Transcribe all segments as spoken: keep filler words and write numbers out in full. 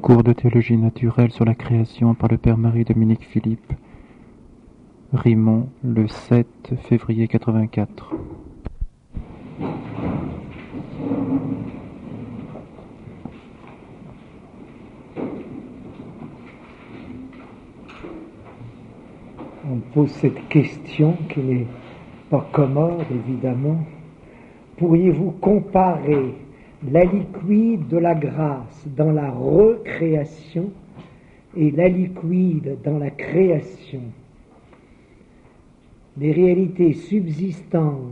Cours de théologie naturelle sur la création par le père Marie-Dominique Philippe, Rimont, le sept février quatre-vingt-quatre. On pose cette question qui n'est pas commode, évidemment. Pourriez-vous comparer la liquide de la grâce dans la recréation et la liquide dans la création? Les réalités subsistantes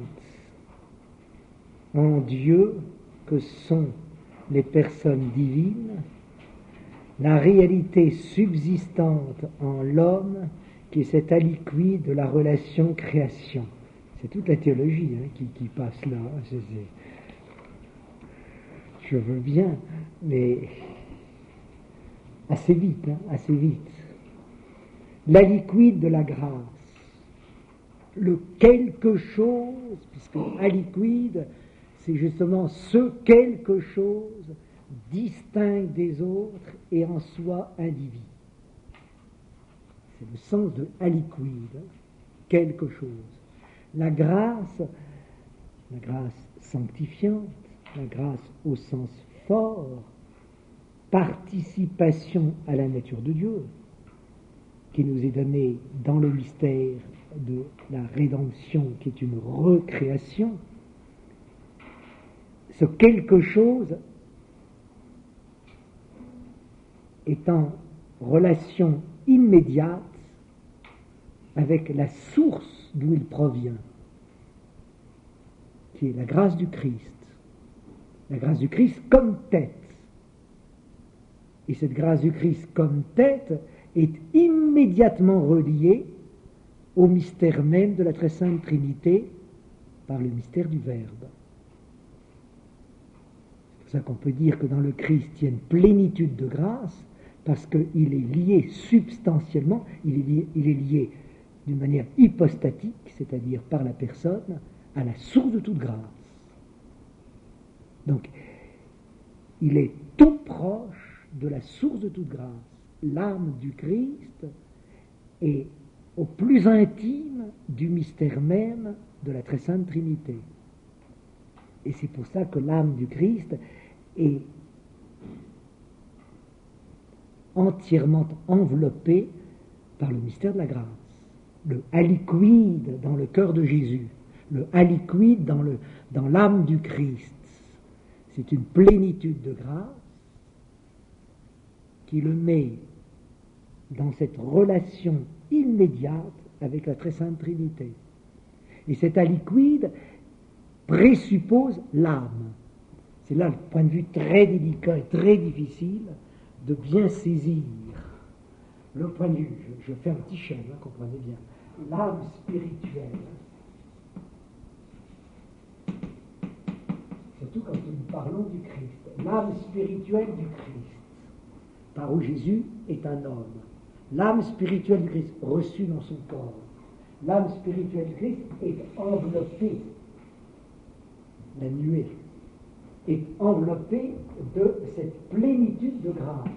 en Dieu que sont les personnes divines, la réalité subsistante en l'homme qui est cet aliquid de la relation création. C'est toute la théologie hein, qui, qui passe là. C'est, c'est... Je veux bien, mais assez vite, hein, assez vite. L'aliquid de la grâce, le quelque chose, puisque aliquid, c'est justement ce quelque chose distinct des autres et en soi individu. C'est le sens de aliquid, quelque chose. La grâce, la grâce sanctifiante, la grâce au sens fort, participation à la nature de Dieu, qui nous est donnée dans le mystère de la rédemption, qui est une recréation. Ce quelque chose est en relation immédiate avec la source d'où il provient, qui est la grâce du Christ. La grâce du Christ comme tête. Et cette grâce du Christ comme tête est immédiatement reliée au mystère même de la très sainte Trinité par le mystère du Verbe. C'est pour ça qu'on peut dire que dans le Christ il y a une plénitude de grâce, parce qu'il est lié substantiellement, il est lié, il est lié d'une manière hypostatique, c'est-à-dire par la personne, à la source de toute grâce. Donc, il est tout proche de la source de toute grâce. L'âme du Christ est au plus intime du mystère même de la très sainte Trinité. Et c'est pour ça que l'âme du Christ est entièrement enveloppée par le mystère de la grâce. Le aliquid dans le cœur de Jésus, le aliquid dans, le, dans l'âme du Christ. C'est une plénitude de grâce qui le met dans cette relation immédiate avec la très sainte Trinité. Et cet aliquid présuppose l'âme. C'est là le point de vue très délicat et très difficile de bien saisir le point de vue. Je, je fais un petit schéma, hein, comprenez bien. L'âme spirituelle, surtout quand nous parlons du Christ, l'âme spirituelle du Christ, par où Jésus est un homme. L'âme spirituelle du Christ, reçue dans son corps. L'âme spirituelle du Christ est enveloppée, la nuée, est enveloppée de cette plénitude de grâce.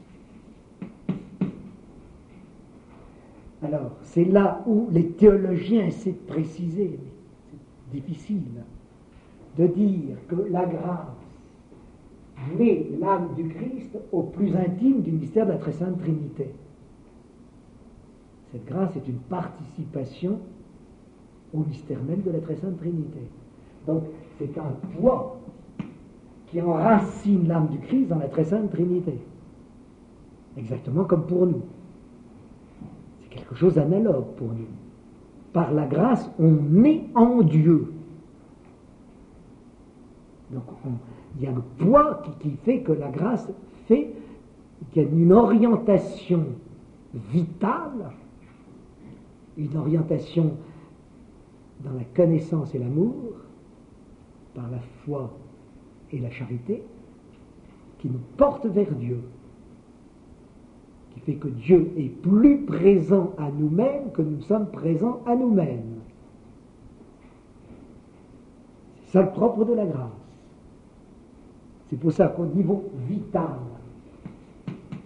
Alors, c'est là où les théologiens essaient de préciser, mais c'est difficile, de dire que la grâce met l'âme du Christ au plus intime du mystère de la très sainte Trinité. Cette grâce est une participation au mystère même de la très sainte Trinité. Donc, c'est un poids qui enracine l'âme du Christ dans la très sainte Trinité. Exactement comme pour nous. C'est quelque chose d'analogue pour nous. Par la grâce, on est en Dieu. Donc, on, il y a le poids qui, qui fait que la grâce fait qu'il y a une orientation vitale, une orientation dans la connaissance et l'amour, par la foi et la charité, qui nous porte vers Dieu, qui fait que Dieu est plus présent à nous-mêmes que nous sommes présents à nous-mêmes. C'est ça le propre de la grâce. C'est pour ça qu'au niveau vital,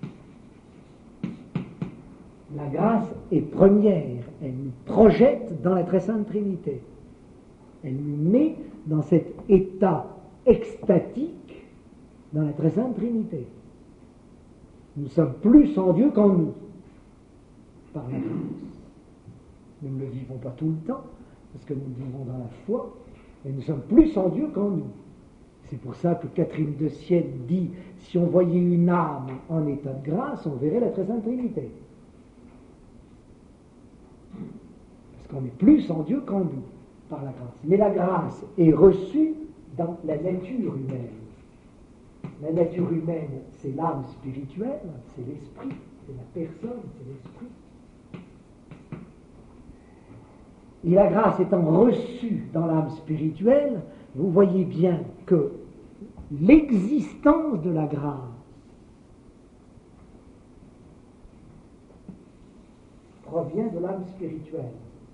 La grâce est première, elle nous projette dans la très sainte Trinité. Elle nous met dans cet état extatique dans la très sainte Trinité. Nous sommes plus en Dieu qu'en nous, par la grâce. Nous ne le vivons pas tout le temps, parce que nous vivons dans la foi, et nous sommes plus en Dieu qu'en nous. C'est pour ça que Catherine de Sienne dit, si on voyait une âme en état de grâce, on verrait la très sainte Trinité. Parce qu'on est plus en Dieu qu'en nous, par la grâce. Mais la grâce est reçue dans la nature humaine. La nature humaine, c'est l'âme spirituelle, c'est l'esprit, c'est la personne, c'est l'esprit. Et la grâce étant reçue dans l'âme spirituelle, vous voyez bien que l'existence de la grâce provient de l'âme spirituelle.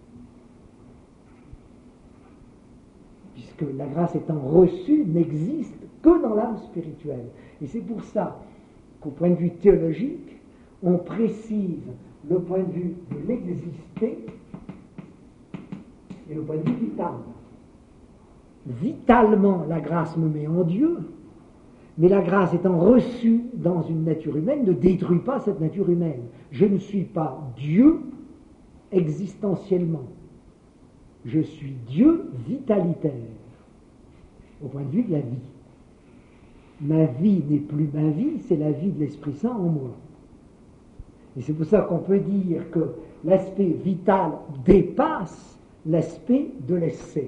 Puisque la grâce étant reçue n'existe que dans l'âme spirituelle. Et c'est pour ça qu'au point de vue théologique, on précise le point de vue de l'exister et le point de vue vital. Vitalement, la grâce me met en Dieu, mais la grâce étant reçue dans une nature humaine ne détruit pas cette nature humaine. Je ne suis pas Dieu existentiellement. Je suis Dieu vitalitaire, au point de vue de la vie. Ma vie n'est plus ma vie, c'est la vie de l'Esprit Saint en moi. Et c'est pour ça qu'on peut dire que l'aspect vital dépasse l'aspect de l'essai.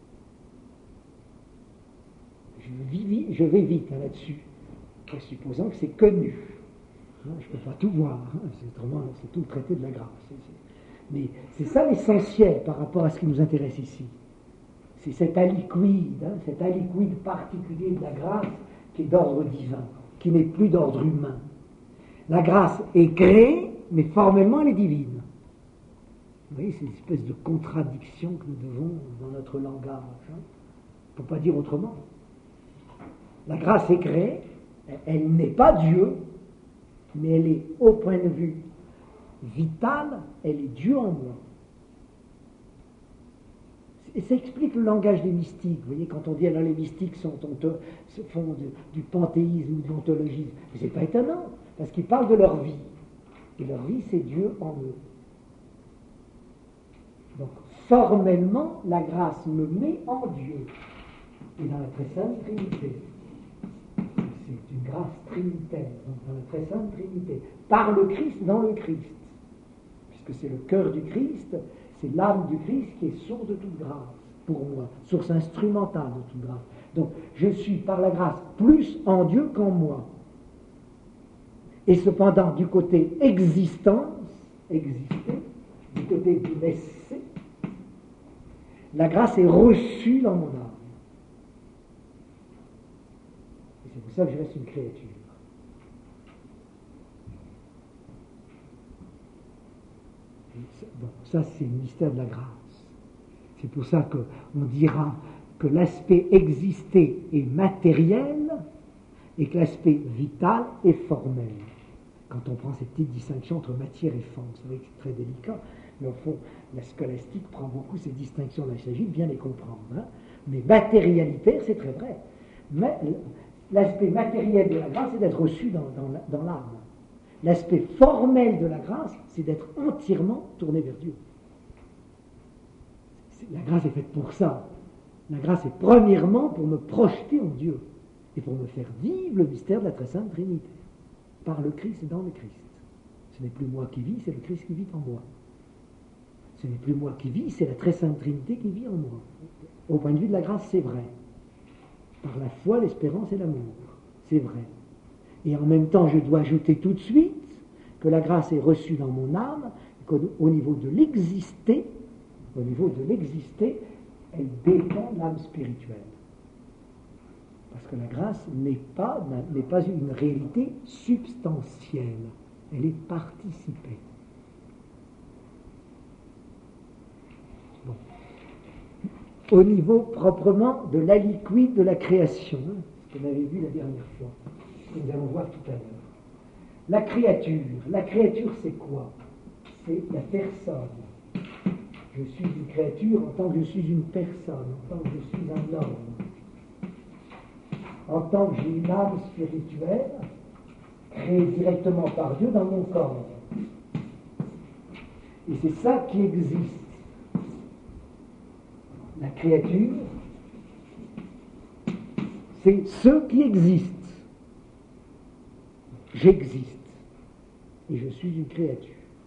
Je, vis, je vais vite hein, là-dessus, en supposant que c'est connu. Hein, je ne peux pas tout voir, hein, c'est, c'est tout le traité de la grâce. C'est, c'est... Mais c'est ça l'essentiel par rapport à ce qui nous intéresse ici. C'est cet aliquid, hein, cet aliquid particulier de la grâce qui est d'ordre divin, qui n'est plus d'ordre humain. La grâce est créée, mais formellement elle est divine. Vous voyez, c'est une espèce de contradiction que nous devons dans notre langage. Hein. On ne peut pas dire autrement. La grâce est créée, elle n'est pas Dieu, mais elle est, au point de vue vital, elle est Dieu en moi. Et ça explique le langage des mystiques. Vous voyez, quand on dit alors les mystiques sont, onto, font de, du panthéisme ou de l'ontologisme, mais ce n'est pas étonnant, parce qu'ils parlent de leur vie. Et leur vie, c'est Dieu en eux. Donc, formellement, la grâce me met en Dieu. Et dans la très sainte Trinité. C'est une grâce trinitaire, donc dans la très sainte Trinité. Par le Christ, dans le Christ. Puisque c'est le cœur du Christ, c'est l'âme du Christ qui est source de toute grâce, pour moi, source instrumentale de toute grâce. Donc, je suis par la grâce plus en Dieu qu'en moi. Et cependant, du côté existence, exister, du côté du l'essai, la grâce est reçue dans mon âme. Et c'est pour ça que je reste une créature. Bon, ça, c'est le mystère de la grâce. C'est pour ça qu'on dira que l'aspect existé est matériel et que l'aspect vital est formel. Quand on prend cette petite distinction entre matière et forme, vous savez que c'est très délicat, mais au fond, la scolastique prend beaucoup ces distinctions-là. Il s'agit de bien les comprendre. Hein. Mais matérialité, c'est très vrai. Mais l'aspect matériel de la grâce, c'est d'être reçu dans, dans, dans l'âme. L'aspect formel de la grâce, c'est d'être entièrement tourné vers Dieu. La grâce est faite pour ça. La grâce est premièrement pour me projeter en Dieu et pour me faire vivre le mystère de la très sainte Trinité, par le Christ et dans le Christ. Ce n'est plus moi qui vis, c'est le Christ qui vit en moi. Ce n'est plus moi qui vis, c'est la très sainte Trinité qui vit en moi. Au point de vue de la grâce, c'est vrai. Par la foi, l'espérance et l'amour, c'est vrai. Et en même temps, je dois ajouter tout de suite que la grâce est reçue dans mon âme, qu'au niveau de l'exister, au niveau de l'exister, elle dépend de l'âme spirituelle. Parce que la grâce n'est pas, n'est pas une réalité substantielle, elle est participée. Bon. Au niveau proprement de l'aliquid de la création, hein, ce qu'on avait vu la dernière fois, que nous allons voir tout à l'heure. La créature, la créature c'est quoi? c'est la personne. Je suis une créature en tant que je suis une personne, en tant que je suis un homme, en tant que j'ai une âme spirituelle créée directement par Dieu dans mon corps. Et c'est ça qui existe. La créature, c'est ce qui existe. J'existe. Et je suis une créature.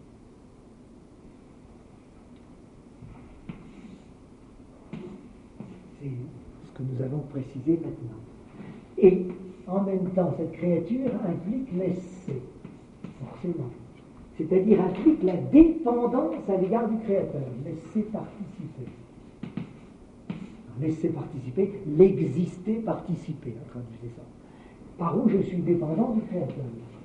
C'est ce que nous avons précisé maintenant. Et en même temps, cette créature implique l'essai, forcément. C'est-à-dire implique la dépendance à l'égard du Créateur, laisser participer. Laisser participer, l'exister, participer, hein, traduisez ça. Par où je suis dépendant du Créateur.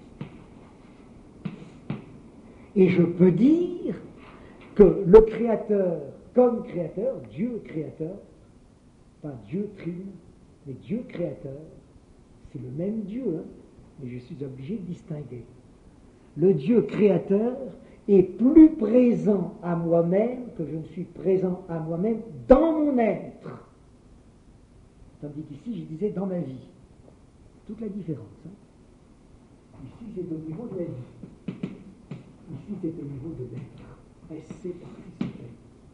Et je peux dire que le Créateur, comme Créateur, Dieu Créateur, pas Dieu trine, mais Dieu Créateur, c'est le même Dieu, hein, mais je suis obligé de distinguer. Le Dieu créateur est plus présent à moi-même que je ne suis présent à moi-même dans mon être. Tandis qu'ici, je disais dans ma vie. Toute la différence. Hein. Ici, c'est au niveau de la vie. Ici, c'est au niveau de l'être. Essayer participer.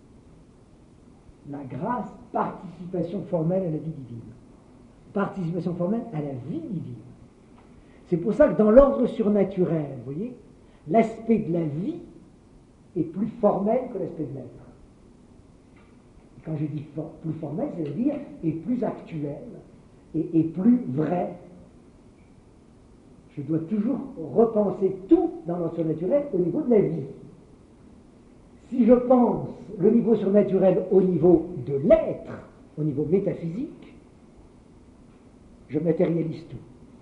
La grâce, participation formelle à la vie divine. Participation formelle à la vie divine. C'est pour ça que dans l'ordre surnaturel, vous voyez, l'aspect de la vie est plus formel que l'aspect de l'être. Et quand je dis for- plus formel, c'est-à-dire est plus actuel et, et plus vrai. Je dois toujours repenser tout dans l'ordre surnaturel au niveau de la vie. Si je pense le niveau surnaturel au niveau de l'être, au niveau métaphysique, je matérialise tout.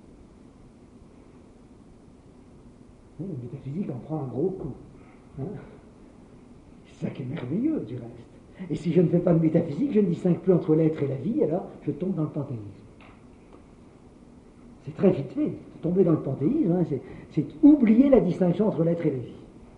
Le métaphysique en prend un gros coup. Hein, c'est ça qui est merveilleux, du reste. Et si je ne fais pas de métaphysique, je ne distingue plus entre l'être et la vie, alors je tombe dans le panthéisme. C'est très vite fait. Tomber dans le panthéisme, hein, c'est, c'est oublier la distinction entre l'être et la vie.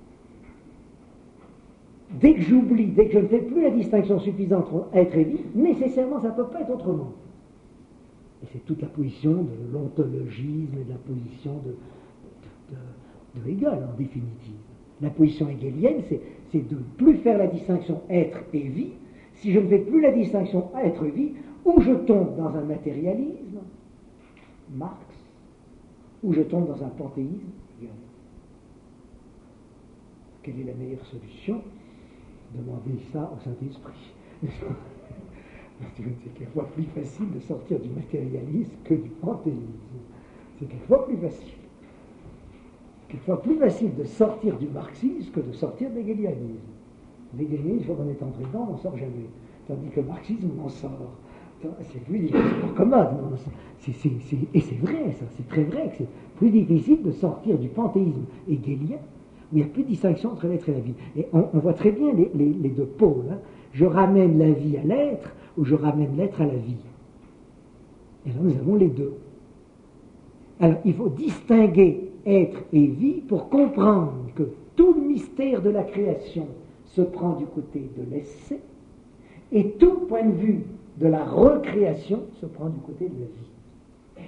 Dès que j'oublie, dès que je ne fais plus la distinction suffisante entre être et vie, nécessairement ça ne peut pas être autrement. Et c'est toute la position de l'ontologisme et de la position de, de, de de Hegel, en définitive. La position hegelienne, c'est, c'est de ne plus faire la distinction être et vie. Si je ne fais plus la distinction être-vie, ou je tombe dans un matérialisme, Marx, ou je tombe dans un panthéisme, Hegel. Quelle est la meilleure solution? Demandez ça au Saint-Esprit. C'est quelquefois plus facile de sortir du matérialisme que du panthéisme. C'est quelquefois plus facile. Quelquefois plus facile de sortir du marxisme que de sortir de l'hégélianisme. L'hégélianisme, une fois qu'on est entré dedans, on n'en sort jamais. Tandis que le marxisme, on en sort. C'est plus difficile, c'est pas commode. C'est, c'est, c'est, et c'est vrai, ça, c'est très vrai que c'est plus difficile de sortir du panthéisme hégélien, où il n'y a plus de distinction entre l'être et la vie. Et on, on voit très bien les, les, les deux pôles. Hein. Je ramène la vie à l'être, ou je ramène l'être à la vie. Et là, nous avons les deux. Alors, il faut distinguer être et vie pour comprendre que tout le mystère de la création se prend du côté de l'essai et tout point de vue de la recréation se prend du côté de la vie.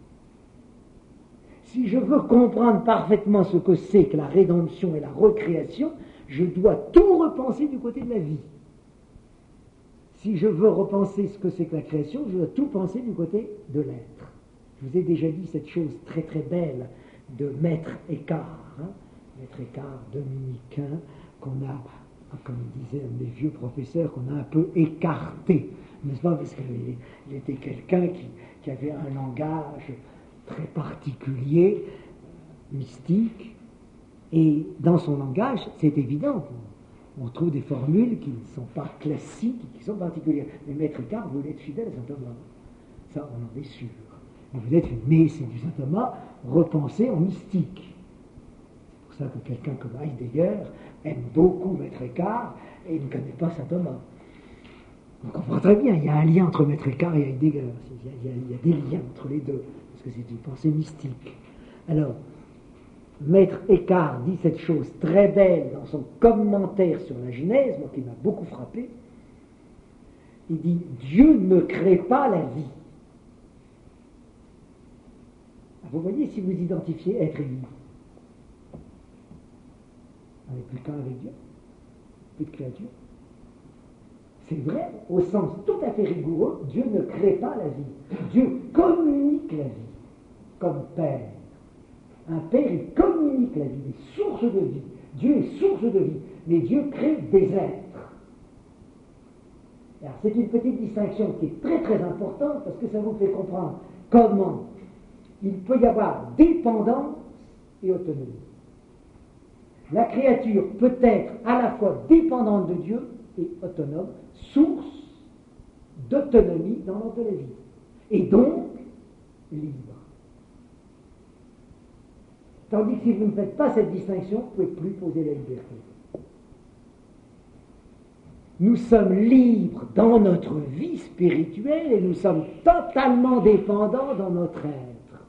Si je veux comprendre parfaitement ce que c'est que la rédemption et la recréation, je dois tout repenser du côté de la vie. Si je veux repenser ce que c'est que la création, je dois tout penser du côté de l'être. Je vous ai déjà dit cette chose très très belle de Maître Écart, hein, Maître Écart dominicain, qu'on a, comme disait un des vieux professeurs, qu'on a un peu écarté, n'est-ce pas, parce qu'il était quelqu'un qui, qui avait un langage très particulier, mystique, et dans son langage, c'est évident, on trouve des formules qui ne sont pas classiques, qui sont particulières. Mais Maître Écart voulait être fidèle à saint Thomas, ça on en est sûr. Il voulait être une Messe du saint Thomas repensée en mystique. C'est pour ça que quelqu'un comme Heidegger aime beaucoup Maître Écart et il ne connaît pas saint Thomas. On comprend très bien, il y a un lien entre Maître Écart et Heidegger. Il y a, il y a, il y a des liens entre les deux, parce que c'est une pensée mystique. Alors, Maître Eckhart dit cette chose très belle dans son commentaire sur la Genèse, moi qui m'a beaucoup frappé. Il dit « Dieu ne crée pas la vie ». Vous voyez, si vous identifiez être et vie, on n'est plus qu'un avec Dieu, plus de créature. C'est vrai, au sens tout à fait rigoureux, Dieu ne crée pas la vie. Dieu communique la vie, comme Père. Un Père, il communique la vie, il est source de vie. Dieu est source de vie, mais Dieu crée des êtres. Alors, c'est une petite distinction qui est très très importante parce que ça vous fait comprendre comment il peut y avoir dépendance et autonomie. La créature peut être à la fois dépendante de Dieu et autonome, source d'autonomie dans l'ordre de la vie, et donc libre. Tandis que si vous ne faites pas cette distinction, vous ne pouvez plus poser la liberté. Nous sommes libres dans notre vie spirituelle et nous sommes totalement dépendants dans notre être.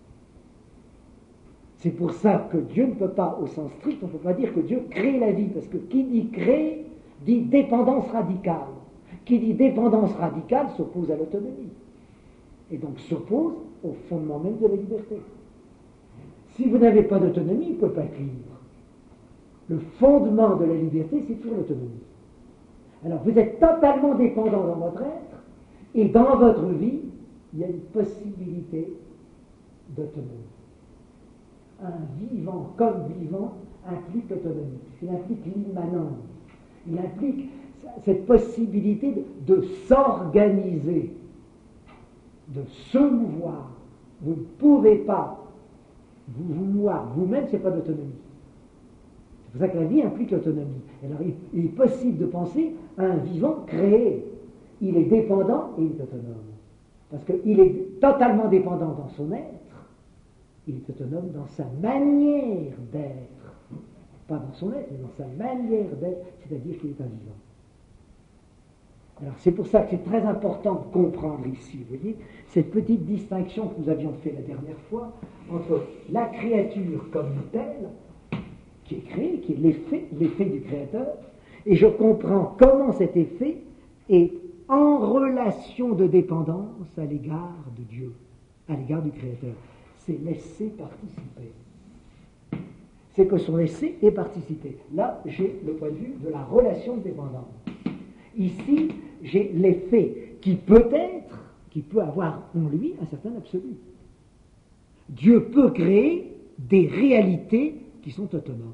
C'est pour ça que Dieu ne peut pas, au sens strict, on ne peut pas dire que Dieu crée la vie, parce que qui dit créer, dit dépendance radicale. Qui dit dépendance radicale s'oppose à l'autonomie, et donc s'oppose au fondement même de la liberté. Si vous n'avez pas d'autonomie, il ne peut pas être libre. Le fondement de la liberté, c'est toujours l'autonomie. Alors vous êtes totalement dépendant dans votre être, et dans votre vie, il y a une possibilité d'autonomie. Un vivant comme vivant implique l'autonomie. Il implique l'immanence. Il implique cette possibilité de, de s'organiser, de se mouvoir. Vous ne pouvez pas vous, vous mouvoir vous-même, ce n'est pas d'autonomie. C'est pour ça que la vie implique l'autonomie. Alors il, il est possible de penser à un vivant créé. Il est dépendant et il est autonome. Parce qu'il est totalement dépendant dans son être. Il est autonome dans sa manière d'être. Pas dans son être, mais dans sa manière d'être, c'est-à-dire qu'il est un vivant. Alors c'est pour ça que c'est très important de comprendre ici, vous voyez, cette petite distinction que nous avions fait la dernière fois entre la créature comme telle, qui est créée, qui est l'effet, l'effet du Créateur, et je comprends comment cet effet est en relation de dépendance à l'égard de Dieu, à l'égard du Créateur. C'est laisser participer. C'est que son laisser est participer. Là, j'ai le point de vue de la relation de dépendance. Ici, j'ai l'effet qui peut être, qui peut avoir en lui un certain absolu. Dieu peut créer des réalités qui sont autonomes.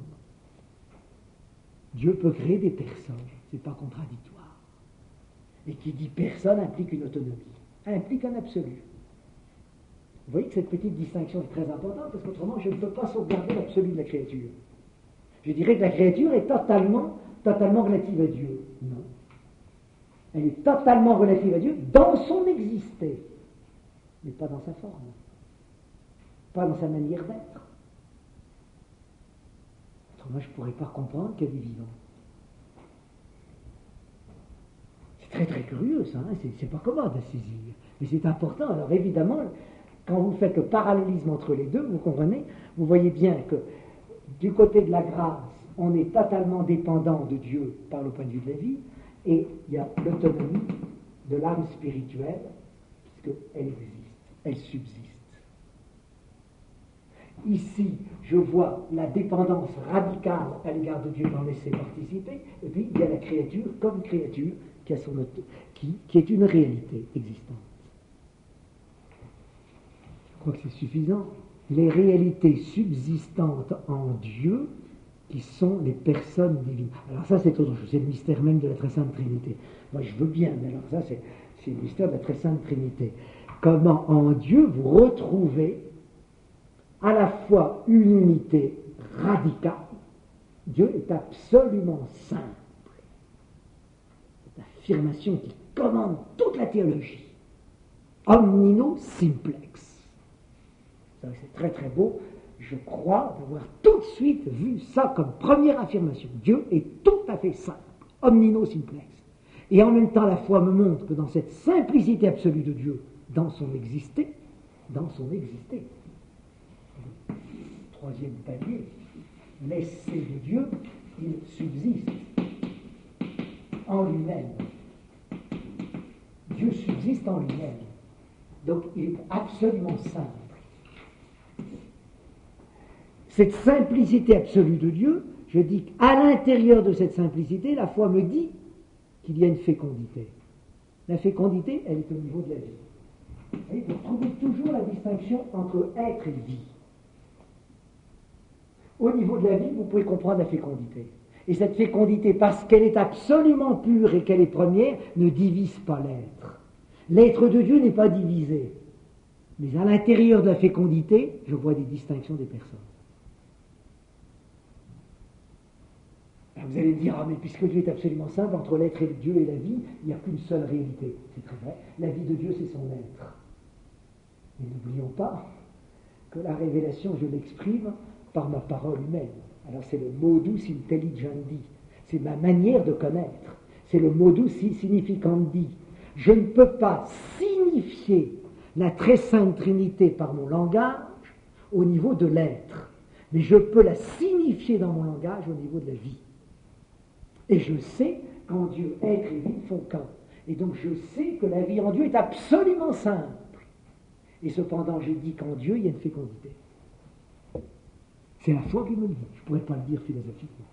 Dieu peut créer des personnes, ce n'est pas contradictoire. Et qui dit personne implique une autonomie, implique un absolu. Vous voyez que cette petite distinction est très importante, parce qu'autrement, je ne peux pas sauvegarder l'absolu de la créature. Je dirais que la créature est totalement, totalement relative à Dieu. Non. Elle est totalement relative à Dieu dans son exister, mais pas dans sa forme, pas dans sa manière d'être. Autrement, je ne pourrais pas comprendre qu'il y a des vivants. C'est très très curieux, ça, hein, c'est, c'est pas commode à saisir, mais c'est important. Alors évidemment, quand vous faites le parallélisme entre les deux, vous comprenez, vous voyez bien que du côté de la grâce, on est totalement dépendant de Dieu par le point de vue de la vie, et il y a l'autonomie de l'âme spirituelle, puisqu'elle existe, elle subsiste. Ici, je vois la dépendance radicale à l'égard de Dieu d'en laisser participer, et puis il y a la créature comme créature qui, a son auto, qui, qui est une réalité existante. Je crois que c'est suffisant. Les réalités subsistantes en Dieu, qui sont les personnes divines. Alors ça, c'est autre chose, c'est le mystère même de la très sainte Trinité. Moi, je veux bien, mais alors ça, c'est, c'est le mystère de la très sainte Trinité. Comment en Dieu vous retrouvez à la fois une unité radicale. Dieu est absolument simple. C'est l'affirmation qui commande toute la théologie. Omnino simplex. Ça, c'est très très beau. Je crois d'avoir tout de suite vu ça comme première affirmation. Dieu est tout à fait simple. Omnino simplex. Et en même temps, la foi me montre que dans cette simplicité absolue de Dieu, dans son exister, dans son exister, troisième palier, l'essai de Dieu, il subsiste en lui-même. Dieu subsiste en lui-même. Donc il est absolument simple. Cette simplicité absolue de Dieu, je dis qu'à l'intérieur de cette simplicité, la foi me dit qu'il y a une fécondité. La fécondité, elle est au niveau de la vie. Et vous trouvez toujours la distinction entre être et vie. Au niveau de la vie, vous pouvez comprendre la fécondité. Et cette fécondité, parce qu'elle est absolument pure et qu'elle est première, ne divise pas l'être. L'être de Dieu n'est pas divisé. Mais à l'intérieur de la fécondité, je vois des distinctions des personnes. Alors vous allez me dire, ah mais puisque Dieu est absolument simple, entre l'être et Dieu et la vie, il n'y a qu'une seule réalité. C'est très vrai. La vie de Dieu, c'est son être. Mais n'oublions pas que la révélation, je l'exprime par ma parole humaine. Alors c'est le modus intelligendi. C'est ma manière de connaître. C'est le modus significandi. Je ne peux pas signifier la très sainte Trinité par mon langage au niveau de l'être. Mais je peux la signifier dans mon langage au niveau de la vie. Et je sais qu'en Dieu, être et vie font qu'un. Et donc je sais que la vie en Dieu est absolument simple. Et cependant, je dis qu'en Dieu, il y a une fécondité. C'est la foi qui me le dit. Je ne pourrais pas le dire philosophiquement.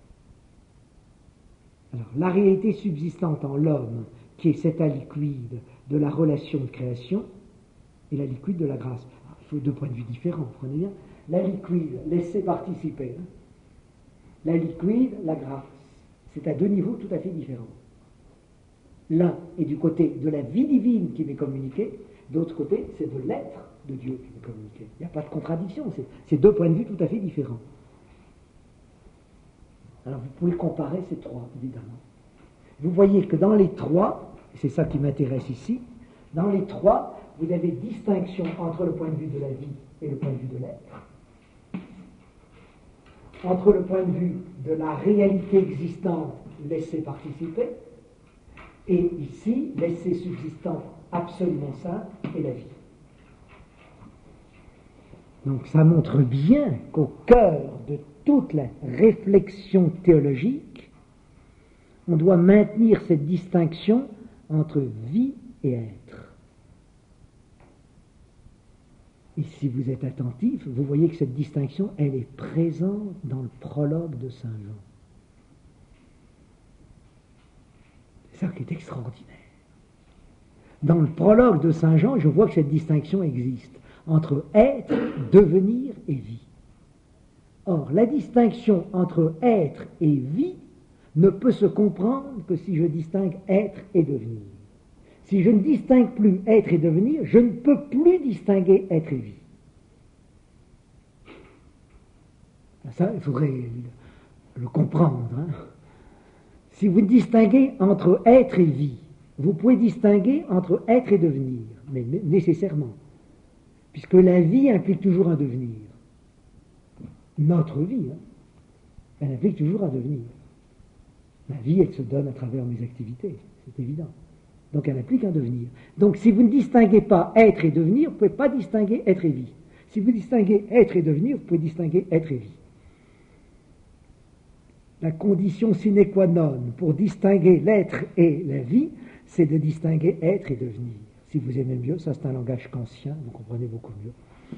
Alors, la réalité subsistante en l'homme, qui est cet aliquid de la relation de création, et la liquide de la grâce. Alors, il faut deux points de vue différents, vous comprenez bien. La liquide, laissez participer. Hein. La liquide, la grâce. C'est à deux niveaux tout à fait différents. L'un est du côté de la vie divine qui m'est communiquée, d'autre côté, c'est de l'être de Dieu qui m'est communiqué. Il n'y a pas de contradiction, c'est, c'est deux points de vue tout à fait différents. Alors vous pouvez comparer ces trois, évidemment. Vous voyez que dans les trois, c'est ça qui m'intéresse ici, dans les trois, vous avez distinction entre le point de vue de la vie et le point de vue de l'être, entre le point de vue de la réalité existante laissée participer, et ici, l'essai subsistant absolument simple est la vie. Donc ça montre bien qu'au cœur de toute la réflexion théologique, on doit maintenir cette distinction entre vie et être. Et si vous êtes attentif, vous voyez que cette distinction, elle est présente dans le prologue de Saint Jean. C'est ça qui est extraordinaire. Dans le prologue de Saint Jean, je vois que cette distinction existe entre être, devenir et vie. Or, la distinction entre être et vie ne peut se comprendre que si je distingue être et devenir. Si je ne distingue plus être et devenir, je ne peux plus distinguer être et vie. Ça, il faudrait le comprendre. Hein. Si vous distinguez entre être et vie, vous pouvez distinguer entre être et devenir, mais nécessairement, puisque la vie implique toujours un devenir. Notre vie, hein, elle implique toujours un devenir. Ma vie, elle se donne à travers mes activités, c'est évident. Donc elle implique un devenir. Donc si vous ne distinguez pas être et devenir, vous ne pouvez pas distinguer être et vie. Si vous distinguez être et devenir, vous pouvez distinguer être et vie. La condition sine qua non pour distinguer l'être et la vie, c'est de distinguer être et devenir. Si vous aimez mieux, ça c'est un langage kantien, vous comprenez beaucoup mieux.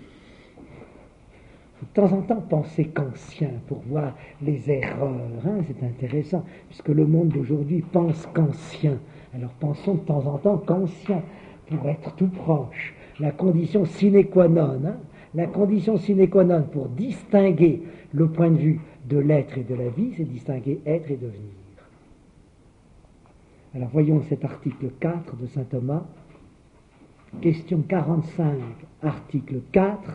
De temps en temps, pensez kantien pour voir les erreurs, hein, c'est intéressant, puisque le monde d'aujourd'hui pense kantien. Alors pensons de temps en temps kantien, pour être tout proche. La condition sine qua non, hein, la condition sine qua non pour distinguer le point de vue de l'être et de la vie, c'est distinguer être et devenir. Alors voyons cet article quatre de saint Thomas, question quarante-cinq, article quatre.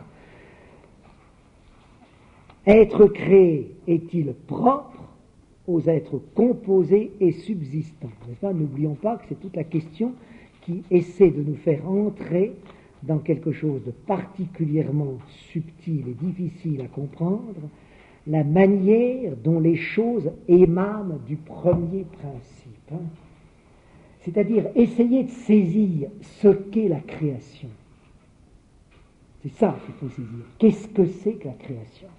Être créé est-il propre aux êtres composés et subsistants? N'est-ce pas? N'oublions pas que c'est toute la question qui essaie de nous faire entrer dans quelque chose de particulièrement subtil et difficile à comprendre, la manière dont les choses émanent du premier principe. Hein. C'est-à-dire essayer de saisir ce qu'est la création. C'est ça qu'il faut saisir. Qu'est-ce que c'est que la création?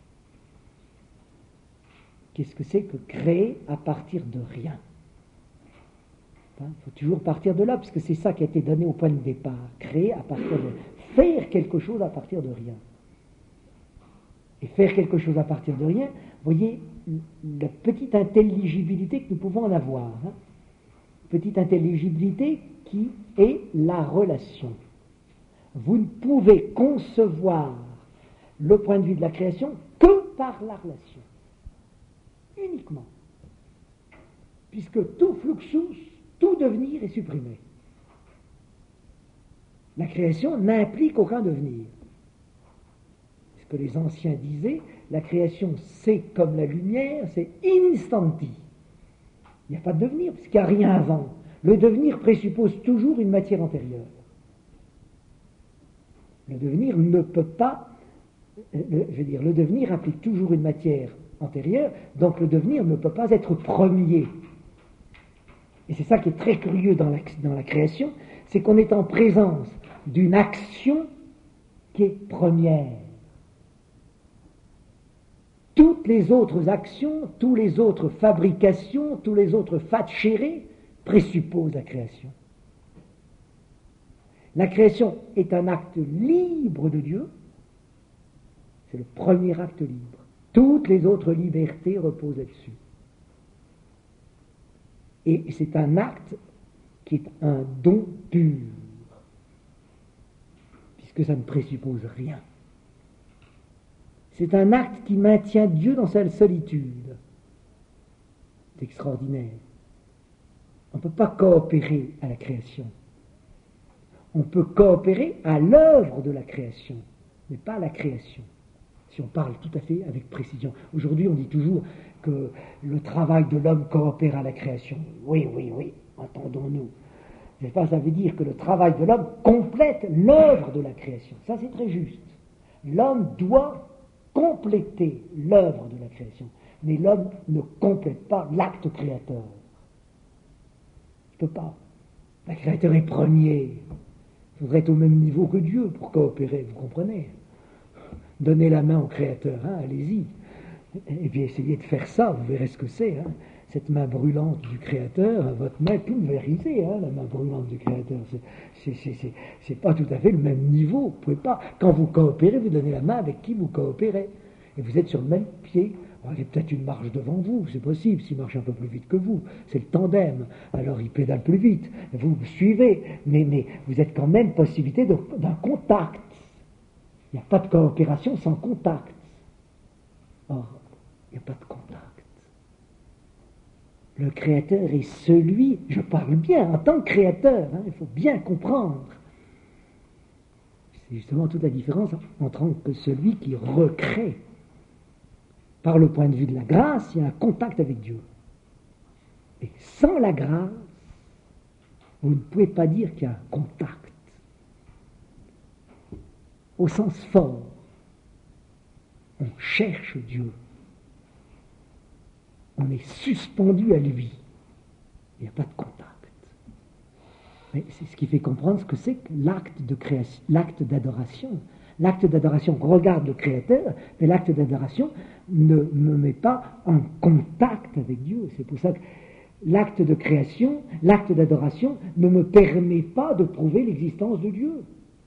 Qu'est-ce que c'est que créer à partir de rien? Il faut toujours partir de là, puisque c'est ça qui a été donné au point de départ. Créer à partir de... Faire quelque chose à partir de rien. Et faire quelque chose à partir de rien, vous voyez la petite intelligibilité que nous pouvons en avoir. Hein? Petite intelligibilité qui est la relation. Vous ne pouvez concevoir le point de vue de la création que par la relation. Uniquement. Puisque tout fluxus, tout devenir est supprimé. La création n'implique aucun devenir. Ce que les anciens disaient, la création c'est comme la lumière, c'est instanti. Il n'y a pas de devenir, puisqu'il n'y a rien avant. Le devenir présuppose toujours une matière antérieure. Le devenir ne peut pas, le, je veux dire, le devenir implique toujours une matière antérieure, donc le devenir ne peut pas être premier. Et c'est ça qui est très curieux dans la, dans la création, c'est qu'on est en présence d'une action qui est première. Toutes les autres actions, toutes les autres fabrications, tous les autres facere présupposent la création. La création est un acte libre de Dieu, c'est le premier acte libre. Toutes les autres libertés reposent là-dessus. Et c'est un acte qui est un don pur, puisque ça ne présuppose rien. C'est un acte qui maintient Dieu dans sa solitude. C'est extraordinaire. On ne peut pas coopérer à la création. On peut coopérer à l'œuvre de la création, mais pas à la création. Si on parle tout à fait avec précision. Aujourd'hui, on dit toujours que le travail de l'homme coopère à la création. Oui, oui, oui, entendons-nous. Je ne sais pas, ça veut dire que le travail de l'homme complète l'œuvre de la création. Ça, c'est très juste. L'homme doit compléter l'œuvre de la création, mais l'homme ne complète pas l'acte créateur. Il ne peut pas. Le créateur est premier. Il faudrait être au même niveau que Dieu pour coopérer, vous comprenez? Donnez la main au créateur, hein, allez-y. Et puis essayez de faire ça, vous verrez ce que c'est. Hein. Cette main brûlante du créateur, votre main est pulvérisée, hein, la main brûlante du créateur. C'est, c'est, c'est, c'est pas tout à fait le même niveau. Vous pouvez pas. Quand vous coopérez, vous donnez la main avec qui vous coopérez. Et vous êtes sur le même pied. Alors, il y a peut-être une marche devant vous, c'est possible, s'il marche un peu plus vite que vous. C'est le tandem. Alors il pédale plus vite. Vous, vous suivez. Mais, mais vous êtes quand même possibilité de, d'un contact. Il n'y a pas de coopération sans contact. Or, il n'y a pas de contact. Le créateur est celui, je parle bien en tant que créateur, hein, il faut bien comprendre. C'est justement toute la différence en tant que celui qui recrée. Par le point de vue de la grâce, il y a un contact avec Dieu. Et sans la grâce, vous ne pouvez pas dire qu'il y a un contact. Au sens fort, on cherche Dieu. On est suspendu à lui. Il n'y a pas de contact. Mais c'est ce qui fait comprendre ce que c'est que l'acte de création, l'acte d'adoration. L'acte d'adoration regarde le Créateur, mais l'acte d'adoration ne me met pas en contact avec Dieu. C'est pour ça que l'acte de création, l'acte d'adoration ne me permet pas de prouver l'existence de Dieu.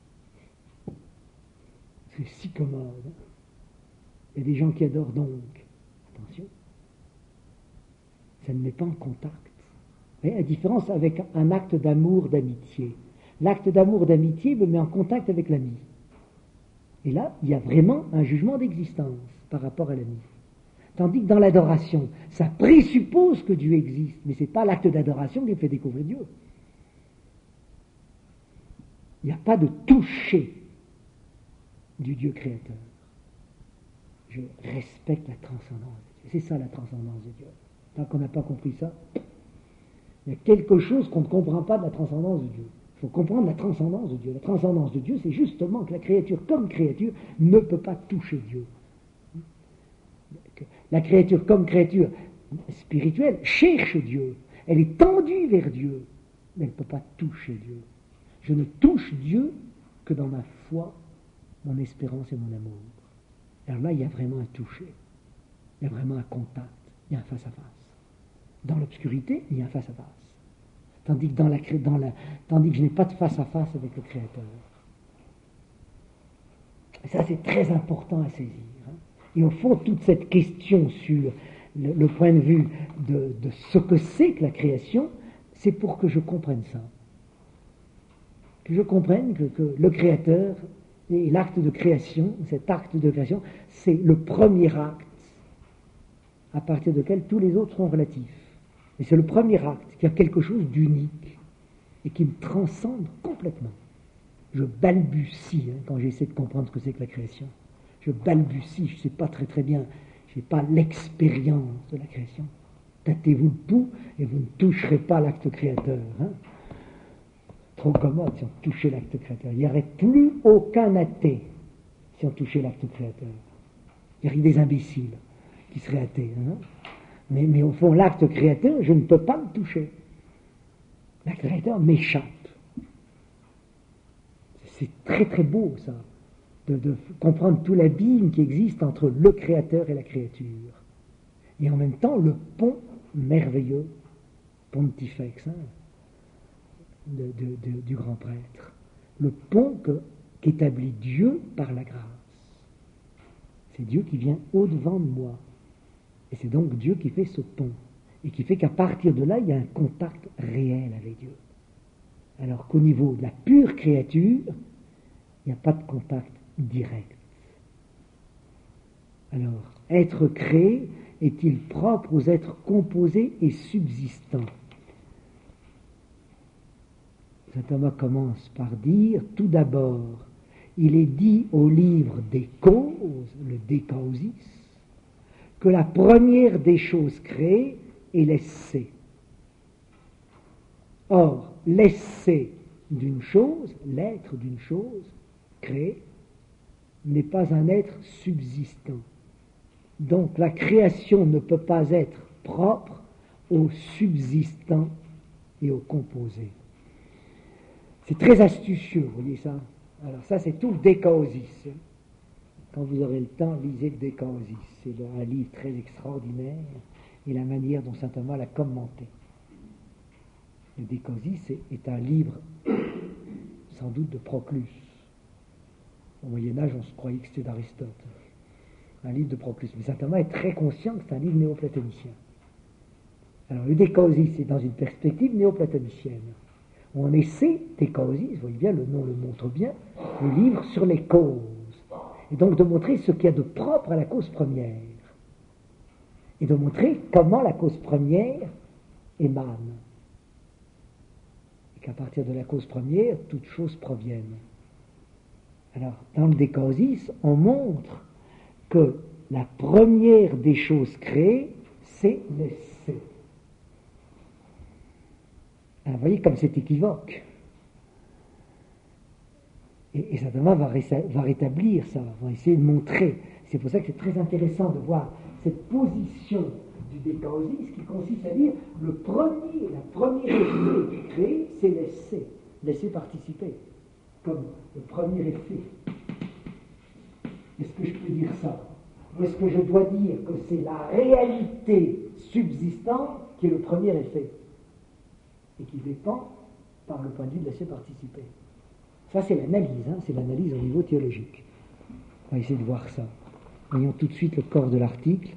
C'est si commode. Il y a des gens qui adorent donc. Attention. Ça ne met pas en contact. Vous voyez, la différence avec un acte d'amour, d'amitié. L'acte d'amour, d'amitié me met en contact avec l'ami. Et là, il y a vraiment un jugement d'existence par rapport à l'ami. Tandis que dans l'adoration, ça présuppose que Dieu existe, mais ce n'est pas l'acte d'adoration qui me fait découvrir Dieu. Il n'y a pas de toucher du Dieu créateur. Je respecte la transcendance de Dieu. C'est ça la transcendance de Dieu. Tant qu'on n'a pas compris ça, il y a quelque chose qu'on ne comprend pas de la transcendance de Dieu. Il faut comprendre la transcendance de Dieu. La transcendance de Dieu, c'est justement que la créature, comme créature, ne peut pas toucher Dieu. La créature, comme créature spirituelle, cherche Dieu. Elle est tendue vers Dieu, mais elle ne peut pas toucher Dieu. Je ne touche Dieu que dans ma foi mon espérance et mon amour. Alors là, il y a vraiment un toucher, il y a vraiment un contact, il y a un face-à-face. Dans l'obscurité, il y a un face-à-face. Tandis que, dans la, dans la, tandis que je n'ai pas de face-à-face avec le Créateur. Et ça, c'est très important à saisir. Hein. Et au fond, toute cette question sur le, le point de vue de, de ce que c'est que la création, c'est pour que je comprenne ça. Que je comprenne que, que le Créateur et l'acte de création, cet acte de création, c'est le premier acte à partir duquel tous les autres sont relatifs. Et c'est le premier acte qui a quelque chose d'unique et qui me transcende complètement. Je balbutie hein, quand j'essaie de comprendre ce que c'est que la création. Je balbutie, je ne sais pas très très bien, je n'ai pas l'expérience de la création. Tâtez-vous le pouls et vous ne toucherez pas l'acte créateur. Hein. Trop commode si on touchait l'acte créateur. Il n'y aurait plus aucun athée si on touchait l'acte créateur. Il y aurait des imbéciles qui seraient athées. Hein. Mais, mais au fond, l'acte créateur, je ne peux pas le toucher. L'acte créateur m'échappe. C'est très très beau ça, de, de comprendre tout l'abîme qui existe entre le Créateur et la créature. Et en même temps, le pont merveilleux, pontifex, hein, de, de, de, du grand prêtre. Le pont que, qu'établit Dieu par la grâce. C'est Dieu qui vient au-devant de moi. Et c'est donc Dieu qui fait ce pont. Et qui fait qu'à partir de là, il y a un contact réel avec Dieu. Alors qu'au niveau de la pure créature, il n'y a pas de contact direct. Alors, être créé est-il propre aux êtres composés et subsistants? Saint Thomas commence par dire, tout d'abord, il est dit au livre des causes, le De Causis, que la première des choses créées est l'essai. Or, l'essai d'une chose, l'être d'une chose créée, n'est pas un être subsistant. Donc la création ne peut pas être propre au subsistant et au composé. C'est très astucieux, vous voyez ça. Alors ça, c'est tout le De Causis. Quand vous aurez le temps, lisez le De Causis. C'est un livre très extraordinaire et la manière dont saint Thomas l'a commenté. Le De Causis est un livre sans doute de Proclus. Au Moyen-Âge, on se croyait que c'était d'Aristote. Un livre de Proclus. Mais saint Thomas est très conscient que c'est un livre néoplatonicien. Alors, le De Causis est dans une perspective néoplatonicienne. On essaie, De Causis, vous voyez bien, le nom le montre bien, le livre sur les causes. Et donc de montrer ce qu'il y a de propre à la cause première. Et de montrer comment la cause première émane. Et qu'à partir de la cause première, toutes choses proviennent. Alors, dans le De Causis, on montre que la première des choses créées, c'est l'essai. Alors, vous voyez comme c'est équivoque. Et, et saint Thomas va, va rétablir ça, va essayer de montrer. C'est pour ça que c'est très intéressant de voir cette position du De Causis qui consiste à dire le premier, la première effet qui crée, c'est l'essai, l'essai participer, comme le premier effet. Est-ce que je peux dire ça? Ou est-ce que je dois dire que c'est la réalité subsistante qui est le premier effet et qui dépend par le point de vue de l'essai participer? Ça, c'est l'analyse, hein, c'est l'analyse au niveau théologique. On va essayer de voir ça. Voyons tout de suite le corps de l'article.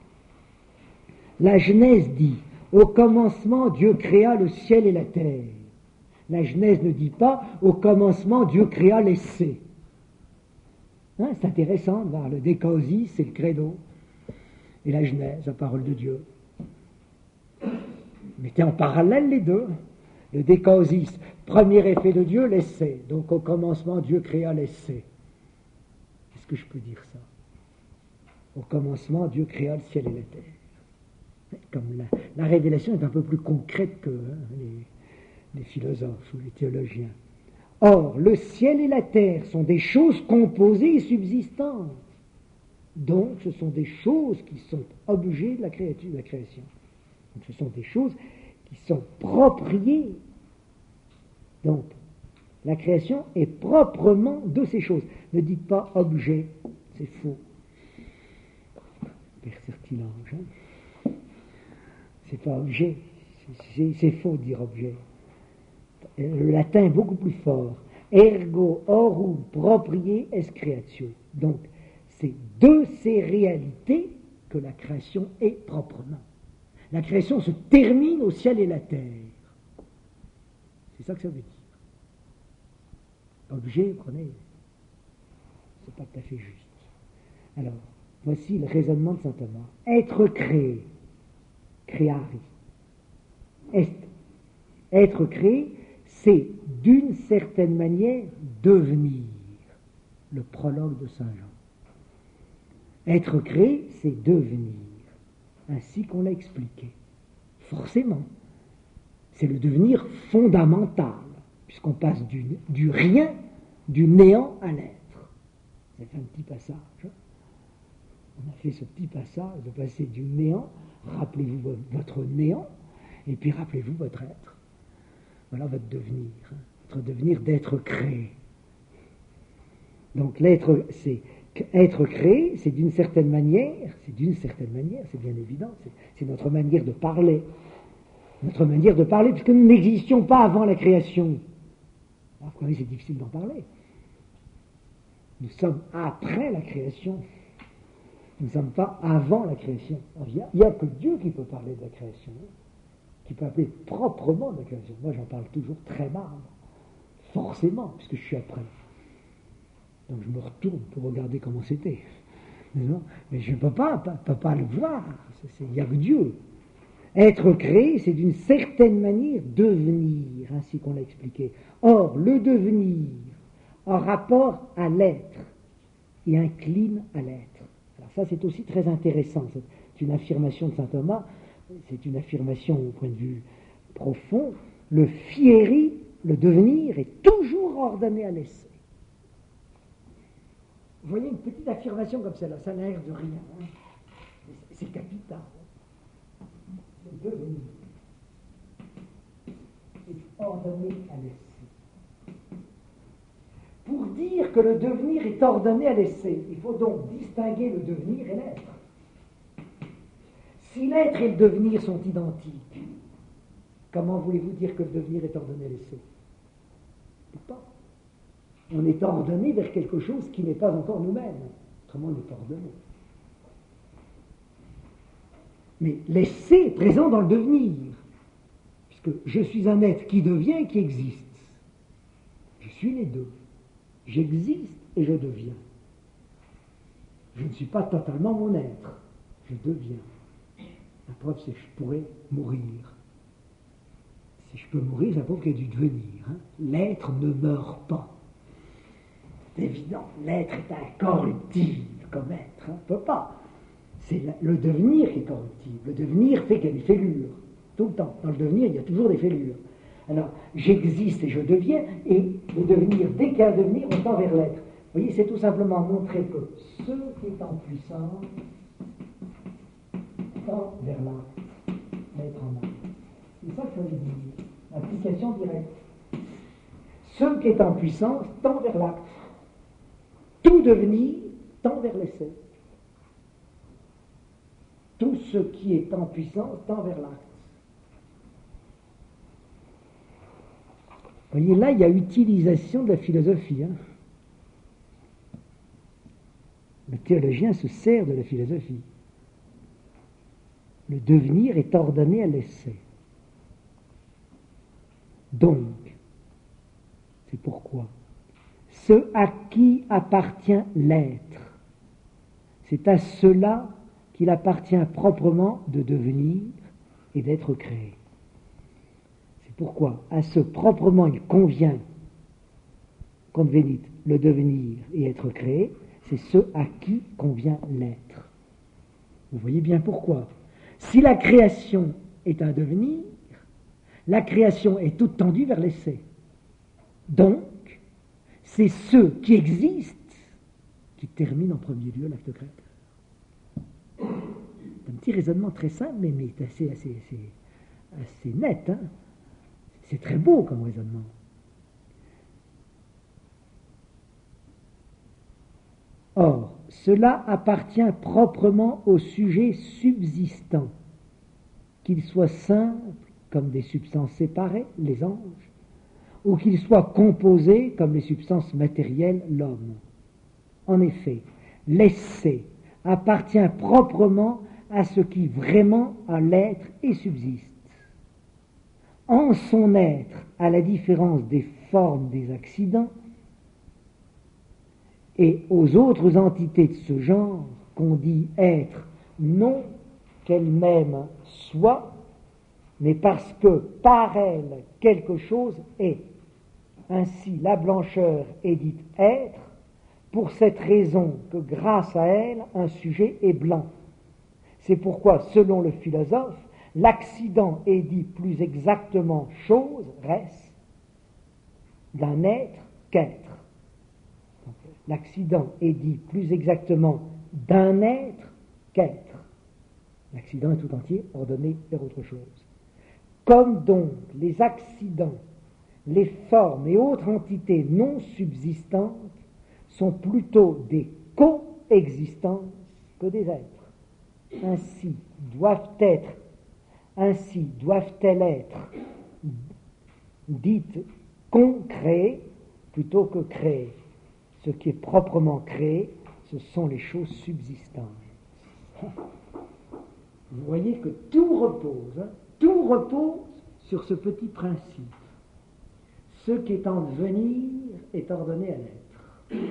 La Genèse dit, au commencement, Dieu créa le ciel et la terre. La Genèse ne dit pas, au commencement, Dieu créa l'essai. Hein, c'est intéressant de voir le De Causis, c'est le credo, et la Genèse, la parole de Dieu. Mettez en parallèle les deux. Le De Causis, premier effet de Dieu, l'essai. Donc au commencement, Dieu créa l'essai. Est-ce que je peux dire ça? Au commencement, Dieu créa le ciel et la terre. Comme la, la révélation est un peu plus concrète que hein, les, les philosophes ou les théologiens. Or, le ciel et la terre sont des choses composées et subsistantes. Donc, ce sont des choses qui sont objets de la créature, de la création. Donc, ce sont des choses qui sont propriées. Donc, La création est proprement de ces choses. Ne dites pas objet, c'est faux. Percertilange, hein. C'est pas objet, c'est, c'est faux de dire objet. Le latin est beaucoup plus fort. Ergo horum proprie est creatio. Donc, c'est de ces réalités que la création est proprement. La création se termine au ciel et la terre. C'est ça que ça veut dire. Objet, vous comprenez, c'est pas tout à fait juste. Alors, voici le raisonnement de saint Thomas. Être créé, créari, est. Être créé, c'est d'une certaine manière devenir. Le prologue de saint Jean. Être créé, c'est devenir, ainsi qu'on l'a expliqué. Forcément, c'est le devenir fondamental, puisqu'on passe du, du rien, du néant à l'être. C'est un petit passage. On a fait ce petit passage de passer du néant, rappelez-vous votre néant, et puis rappelez-vous votre être. Voilà votre devenir, hein, votre devenir d'être créé. Donc l'être, c'est être créé, c'est d'une certaine manière, c'est d'une certaine manière, c'est bien évident, c'est, c'est notre manière de parler. Notre manière de parler, puisque nous n'existions pas avant la création. Alors, vous voyez, c'est difficile d'en parler. Nous sommes après la création. Nous ne sommes pas avant la création. Il n'y a, a que Dieu qui peut parler de la création, hein, qui peut appeler proprement de la création. Moi, j'en parle toujours très mal, forcément, puisque je suis après. Donc, je me retourne pour regarder comment c'était. Mais je ne peux pas, pas, pas, pas le voir. Il n'y a que Dieu. Être créé, c'est d'une certaine manière devenir, ainsi qu'on l'a expliqué. Or, le devenir, en rapport à l'être, et incline à l'être. Alors ça, c'est aussi très intéressant. C'est une affirmation de saint Thomas, c'est une affirmation au point de vue profond. Le fieri, le devenir, est toujours ordonné à l'essai. Vous voyez une petite affirmation comme celle-là, ça n'a l'air de rien. Hein. C'est capital. Le devenir est ordonné à l'essai. Pour dire que le devenir est ordonné à l'essai, il faut donc distinguer le devenir et l'être. Si l'être et le devenir sont identiques, comment voulez-vous dire que le devenir est ordonné à l'essai? Pas. On est ordonné vers quelque chose qui n'est pas encore nous-mêmes. Autrement, on est ordonné. Mais l'essai est présent dans le devenir, puisque je suis un être qui devient et qui existe. Je suis les deux. J'existe et je deviens. Je ne suis pas totalement mon être. Je deviens. La preuve, c'est que je pourrais mourir. Si je peux mourir, ça prouve qu'il y a du devenir. Hein. L'être ne meurt pas. C'est évident. L'être est incorruptible comme être. On ne peut pas. C'est le devenir qui est corruptible. Le devenir fait qu'il y a des fêlures. Tout le temps. Dans le devenir, il y a toujours des fêlures. Alors, j'existe et je deviens, et le devenir, dès qu'il y a un devenir, on tend vers l'être. Vous voyez, c'est tout simplement montrer que ce qui est en puissance tend vers l'acte, l'être en acte. C'est ça que ça veut dire. L'application directe. Ce qui est en puissance tend vers l'acte. Tout devenir tend vers l'essai. Tout ce qui est en puissance tend vers l'acte. Vous voyez, là, il y a utilisation de la philosophie. Hein. Le théologien se sert de la philosophie. Le devenir est ordonné à l'essai. Donc, c'est pourquoi ce à qui appartient l'être, c'est à cela qu'il appartient proprement de devenir et d'être créé. C'est pourquoi à ce proprement il convient, convenit, le devenir et être créé, c'est ce à qui convient l'être. Vous voyez bien pourquoi. Si la création est un devenir, la création est toute tendue vers l'essai. Donc, c'est ceux qui existent qui terminent en premier lieu l'acte créateur. C'est un petit raisonnement très simple, mais, mais assez, assez, assez, assez net. Hein. C'est très beau comme raisonnement. Or, cela appartient proprement au sujet subsistant, qu'il soit simple comme des substances séparées, les anges, ou qu'il soit composé comme les substances matérielles, l'homme. En effet, l'essai appartient proprement à ce qui vraiment a l'être et subsiste. En son être, à la différence des formes des accidents, et aux autres entités de ce genre qu'on dit être, non qu'elles-mêmes soient, mais parce que par elles quelque chose est. Ainsi, la blancheur est dite être, pour cette raison que grâce à elle, un sujet est blanc. C'est pourquoi, selon le philosophe, l'accident est dit plus exactement chose, res, d'un être qu'être. L'accident est dit plus exactement d'un être qu'être. L'accident est tout entier ordonné vers autre chose. Comme donc les accidents, les formes et autres entités non subsistantes sont plutôt des coexistences que des êtres. Ainsi doivent être, ainsi doivent-elles être dites concréées plutôt que créées. Ce qui est proprement créé, ce sont les choses subsistantes. Vous voyez que tout repose, hein, tout repose sur ce petit principe. Ce qui est en devenir est ordonné à l'être.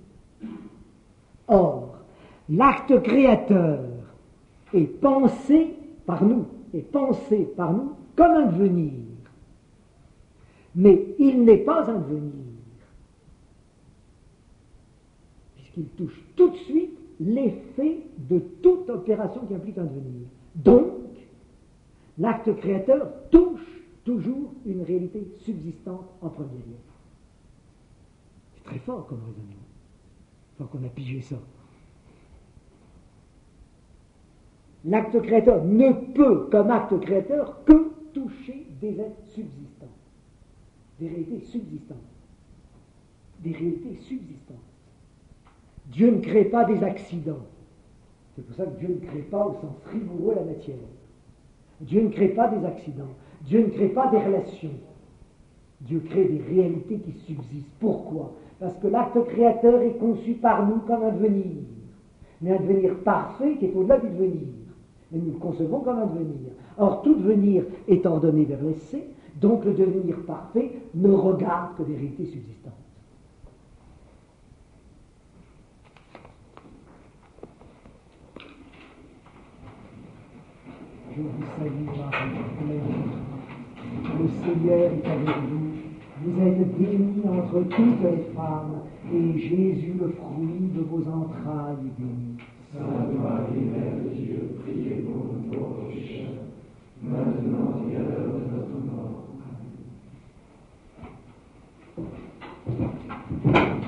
Or, l'acte créateur est pensé par nous, est pensé par nous comme un devenir. Mais il n'est pas un devenir. Il touche tout de suite l'effet de toute opération qui implique un devenir. Donc, l'acte créateur touche toujours une réalité subsistante en premier lieu. C'est très fort comme raisonnement. Il faut qu'on a pigé ça. L'acte créateur ne peut, comme acte créateur, que toucher des êtres subsistants. Des réalités subsistantes. Des réalités subsistantes. Dieu ne crée pas des accidents. C'est pour ça que Dieu ne crée pas au sens rigoureux la matière. Dieu ne crée pas des accidents. Dieu ne crée pas des relations. Dieu crée des réalités qui subsistent. Pourquoi ? Parce que l'acte créateur est conçu par nous comme un devenir. Mais un devenir parfait qui est au-delà du devenir. Mais nous le concevons comme un devenir. Or, tout devenir est ordonné vers l'essai, donc le devenir parfait ne regarde que des réalités subsistantes. Je vous salue, Marie, le Seigneur est avec vous. Vous êtes bénie entre toutes les femmes, et Jésus, le fruit de vos entrailles, est béni. Sainte Marie, Mère de Dieu, priez pour nous pauvres pécheurs, maintenant et à l'heure de notre mort. Amen.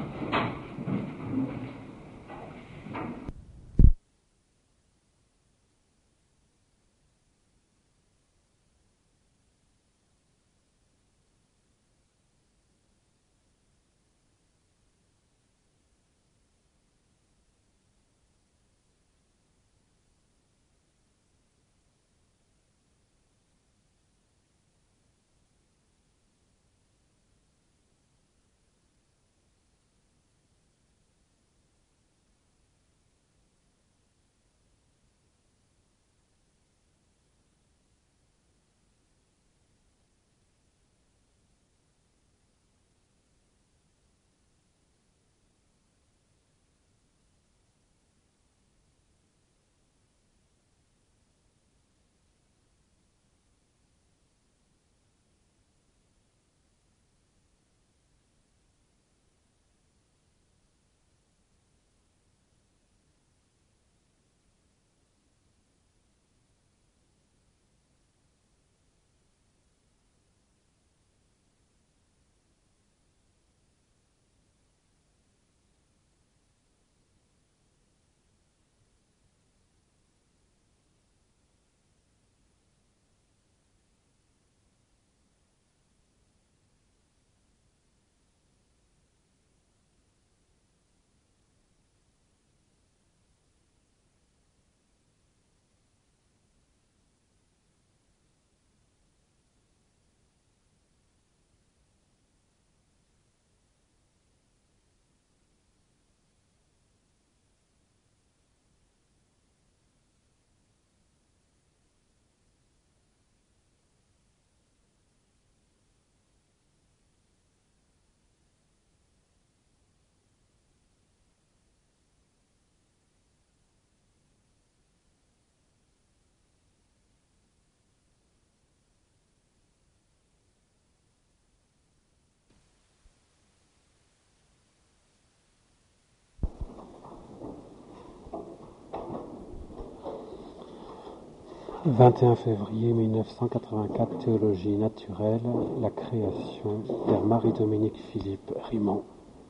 vingt et un février mille neuf cent quatre-vingt-quatre, Théologie naturelle, la création, Père Marie-Dominique Philippe, Rimont.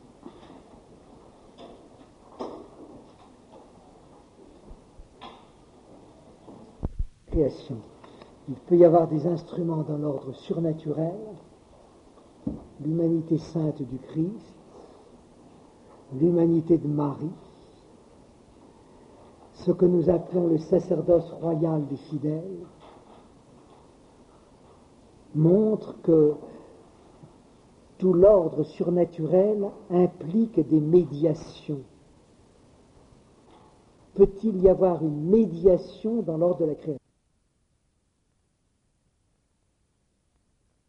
Création. Il peut y avoir des instruments dans l'ordre surnaturel, l'humanité sainte du Christ, l'humanité de Marie, ce que nous appelons le sacerdoce royal des fidèles, montre que tout l'ordre surnaturel implique des médiations. Peut-il y avoir une médiation dans l'ordre de la création ?